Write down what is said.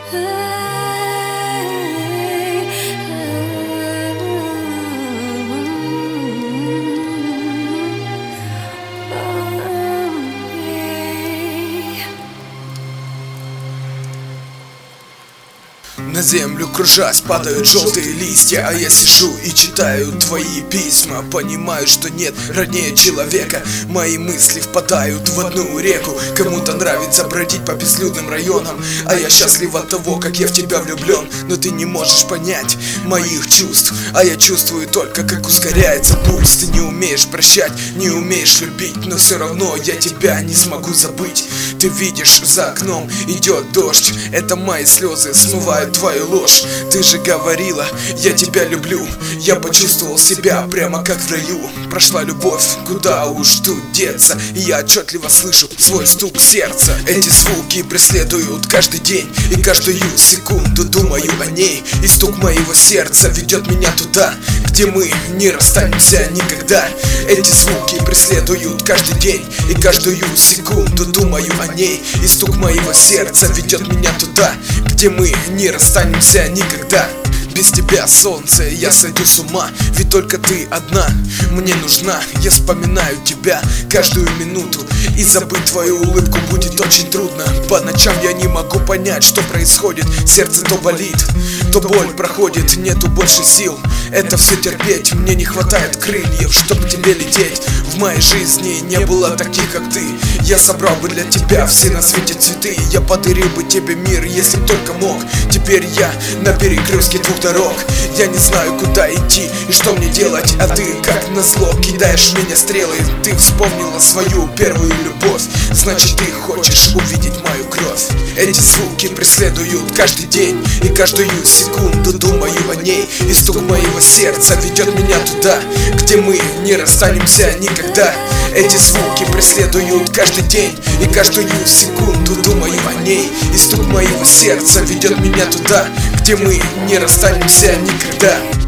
На землю кружась падают желтые листья, а я сижу и читаю твои письма. Понимаю, что нет роднее человека. Мои мысли впадают в одну реку. Кому-то нравится бродить по безлюдным районам, а я счастлив от того, как я в тебя влюблен. Но ты не можешь понять моих чувств, а я чувствую только, как ускоряется пульс. Ты не умеешь прощать, не умеешь любить, но все равно я тебя не смогу забыть. Ты видишь, за окном идет дождь, это мои слезы смывают твою ложь. Ты же говорила, я тебя люблю. Я почувствовал себя прямо как в раю. Прошла любовь, куда уж тут деться, и я отчетливо слышу свой стук сердца. Эти звуки преследуют каждый день, и каждую секунду думаю о ней. И стук моего сердца ведет меня туда, где мы не расстанемся никогда. Эти звуки преследуют каждый день, и каждую секунду думаю о ней. И стук моего сердца ведет меня туда, где мы не расстанемся никогда. Без тебя, солнце, я сойду с ума, ведь только ты одна мне нужна. Я вспоминаю тебя каждую минуту, и забыть твою улыбку будет очень трудно. По ночам я не могу понять, что происходит. Сердце то болит, то боль проходит, нету больше сил это все терпеть. Мне не хватает крыльев, чтобы к тебе лететь. В моей жизни не было таких, как ты. Я собрал бы для тебя все на свете цветы. Я подарил бы тебе мир, если б только мог. Теперь я на перекрестке двух дорог. Я не знаю, куда идти и что мне делать, а ты, как назло, кидаешь в меня стрелы. Ты вспомнила свою первую любовь, значит ты хочешь увидеть мою кровь. Эти звуки преследуют каждый день, и каждую секунду думаю о ней. И стук моего сердца ведет меня туда, где мы не расстанемся никогда. Эти звуки преследуют каждый день, и каждую секунду думаю о ней. И стук моего сердца ведет меня туда, где мы не расстанемся никогда.